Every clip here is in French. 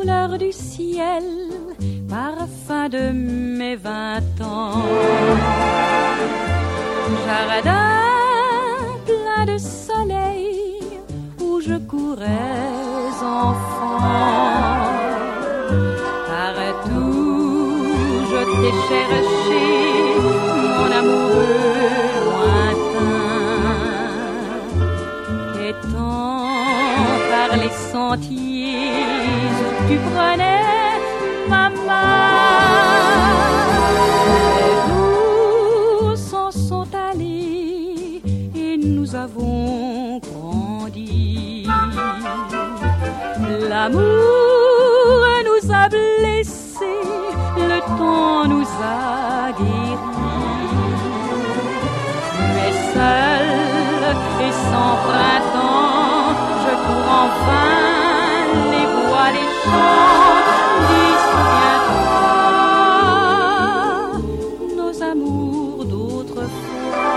fleur du ciel, parfum de mes 20 ans. Jardin plein de soleil où je courais enfant. Partout je t'ai cherché, mon amoureux lointain. Quêtant par les sentiers où tu prenais ma main, les jours s'en sont allés et nous avons grandi. L'amour nous a blessés, le temps nous a guéris. Tu es seul et sans printemps, je cours en vain les bois, les champs. Dis, souviens-toi nos amours d'autrefois.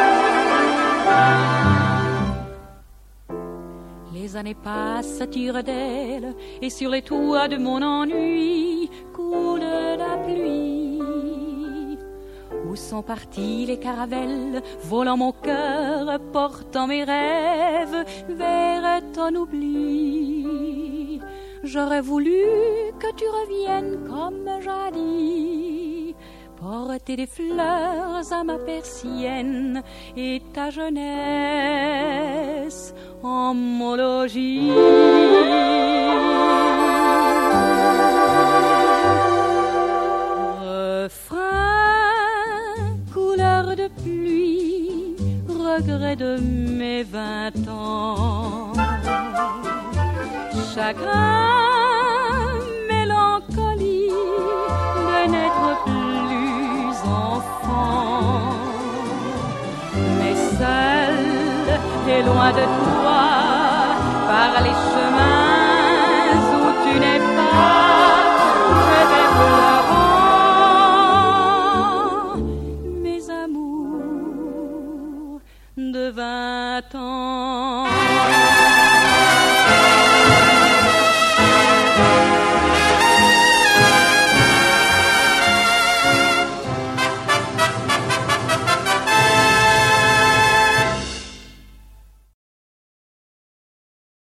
Les années passent, tirent d'elles, et sur les toits de mon ennui coule la pluie. Où sont partis les caravelles, volant mon cœur, portant mes rêves vers ton oubli. J'aurais voulu que tu reviennes comme jadis, porter des fleurs à ma persienne et ta jeunesse en mon logis.